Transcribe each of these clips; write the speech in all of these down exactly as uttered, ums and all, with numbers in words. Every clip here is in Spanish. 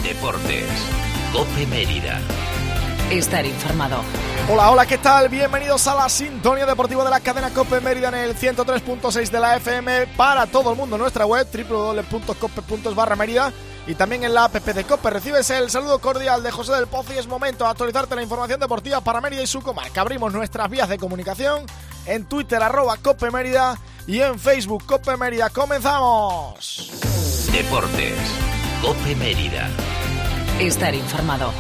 Deportes. COPE Mérida. Estar informado. Hola, hola, ¿qué tal? Bienvenidos a la sintonía deportiva de la cadena COPE Mérida en el ciento tres punto seis de la F M para todo el mundo en nuestra web doble u doble u doble u punto cope punto es barra Mérida y también en la app de COPE. Recibes el saludo cordial de José del Pozo y es momento de actualizarte la información deportiva para Mérida y su comarca. Abrimos nuestras vías de comunicación en Twitter, arroba COPE Mérida, y en Facebook, COPE Mérida. ¡Comenzamos! Deportes. COPE Mérida. Estar informado.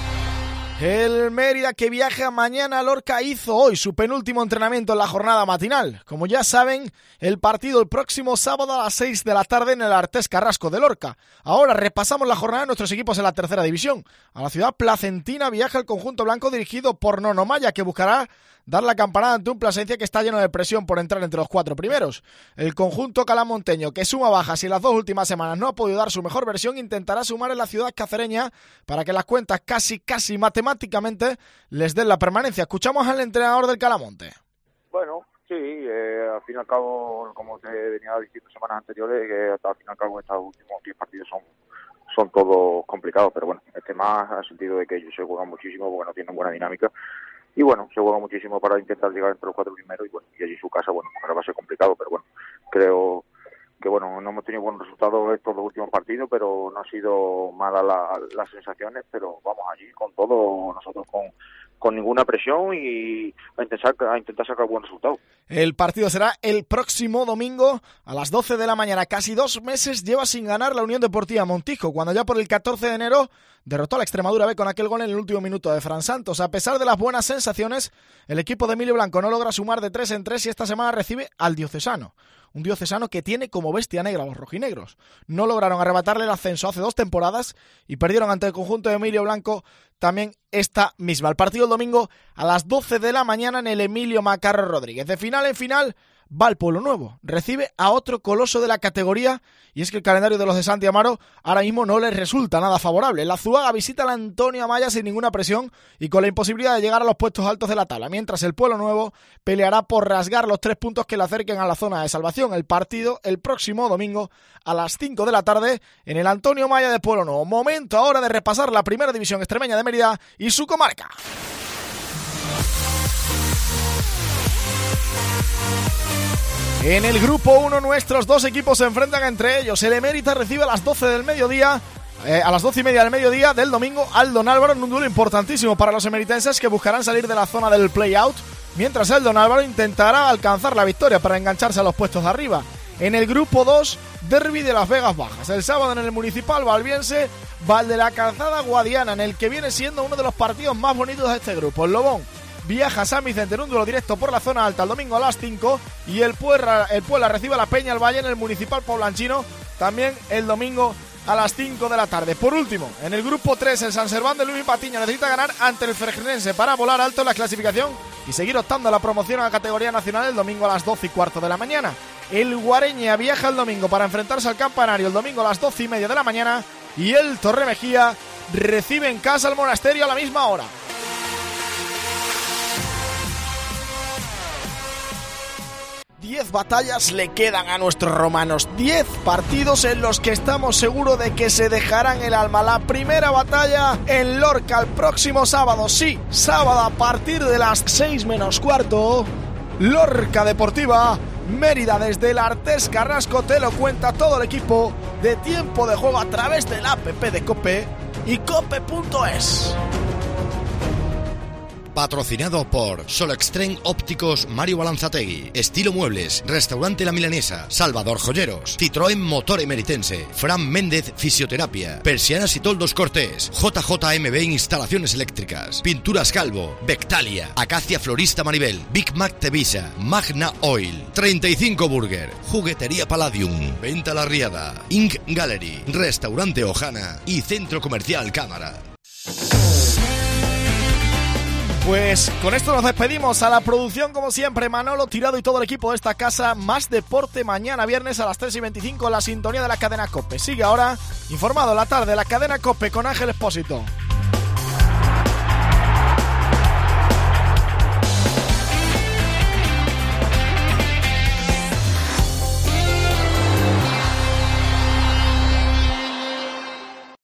El Mérida, que viaja mañana a Lorca, hizo hoy su penúltimo entrenamiento en la jornada matinal. Como ya saben, el partido el próximo sábado a las seis de la tarde en el Artés Carrasco de Lorca. Ahora repasamos la jornada de nuestros equipos en la tercera división. A la ciudad placentina viaja el conjunto blanco dirigido por Nono Maya, que buscará dar la campanada ante un Plasencia que está lleno de presión por entrar entre los cuatro primeros. El conjunto calamonteño, que suma bajas y en las dos últimas semanas no ha podido dar su mejor versión, intentará sumar en la ciudad cacereña para que las cuentas casi, casi matemáticamente les den la permanencia. Escuchamos al entrenador del Calamonte. Bueno, sí, eh, al fin y al cabo, como te venía diciendo semanas anteriores, que hasta al fin y al cabo estos últimos diez partidos son son todos complicados, pero bueno, este más ha sentido de que ellos se juegan muchísimo porque no tienen buena dinámica. Y bueno, se juega muchísimo para intentar llegar entre los cuatro primeros y bueno, y allí su casa, bueno, ahora va a ser complicado, pero bueno, creo que bueno, no hemos tenido buenos resultados estos dos últimos partidos, pero no ha sido malas la, las sensaciones, pero vamos allí con todo, nosotros con, con ninguna presión y a intentar, a intentar sacar buen resultado. El partido será el próximo domingo a las doce de la mañana. Casi dos meses lleva sin ganar la Unión Deportiva Montijo, cuando ya por el catorce de enero derrotó a la Extremadura B con aquel gol en el último minuto de Fran Santos. A pesar de las buenas sensaciones, el equipo de Emilio Blanco no logra sumar de tres en tres y esta semana recibe al Diocesano. Un Diocesano que tiene como bestia negra a los rojinegros. No lograron arrebatarle el ascenso hace dos temporadas y perdieron ante el conjunto de Emilio Blanco también esta misma. El partido el domingo a las doce de la mañana en el Emilio Macarro Rodríguez. De final en final va el Pueblo Nuevo. Recibe a otro coloso de la categoría y es que el calendario de los de Santi Amaro ahora mismo no les resulta nada favorable. La Zuaga visita al Antonio Amaya sin ninguna presión y con la imposibilidad de llegar a los puestos altos de la tabla, mientras el Pueblo Nuevo peleará por rasgar los tres puntos que le acerquen a la zona de salvación. El partido el próximo domingo a las cinco de la tarde en el Antonio Amaya de Pueblo Nuevo. Momento ahora de repasar la primera división extremeña de Mérida y su comarca. En el grupo uno nuestros dos equipos se enfrentan entre ellos. El Emérita recibe a las doce del mediodía, eh, a las doce y media del mediodía del domingo al Don Álvaro, en un duelo importantísimo para los emeritenses que buscarán salir de la zona del play-out, mientras el Don Álvaro intentará alcanzar la victoria para engancharse a los puestos de arriba. En el grupo dos, derbi de Las Vegas Bajas. El sábado en el Municipal Valbiense, Val de la Calzada Guadiana, en el que viene siendo uno de los partidos más bonitos de este grupo. El Lobón viaja a San Vicente en un duelo directo por la zona alta el domingo a las cinco y el Puebla, el Puebla recibe a la Peña al Valle en el Municipal Poblanchino también el domingo a las cinco de la tarde. Por último, en el grupo tres, el San Serván de Luis Patiño necesita ganar ante el Fregenense para volar alto en la clasificación y seguir optando a la promoción a la categoría nacional el domingo a las doce y cuarto de la mañana. El Guareña viaja el domingo para enfrentarse al Campanario el domingo a las doce y media de la mañana y el Torremejía recibe en casa al Monasterio a la misma hora. Diez batallas le quedan a nuestros romanos, diez partidos en los que estamos seguros de que se dejarán el alma. La primera batalla en Lorca el próximo sábado, sí, sábado a partir de las seis menos cuarto, Lorca Deportiva Mérida. Desde el Artés Carrasco te lo cuenta todo el equipo de Tiempo de Juego a través de la app de COPE y cope punto es. Patrocinado por Solextrem Ópticos Mario Balanzategui, Estilo Muebles, Restaurante La Milanesa, Salvador Joyeros, Citroën Motor Emeritense, Fran Méndez Fisioterapia, Persianas y Toldos Cortés, J J M B Instalaciones Eléctricas, Pinturas Calvo, Bectalia, Acacia Florista Maribel, Big Mac Tevisa, Magna Oil, treinta y cinco Burger, Juguetería Palladium, Venta La Riada, Ink Gallery, Restaurante Ojana y Centro Comercial Cámara. Pues con esto nos despedimos. A la producción, como siempre, Manolo Tirado y todo el equipo de esta casa. Más deporte mañana viernes a las tres y veinticinco en la sintonía de la cadena COPE. Sigue ahora informado la tarde la cadena COPE con Ángel Expósito.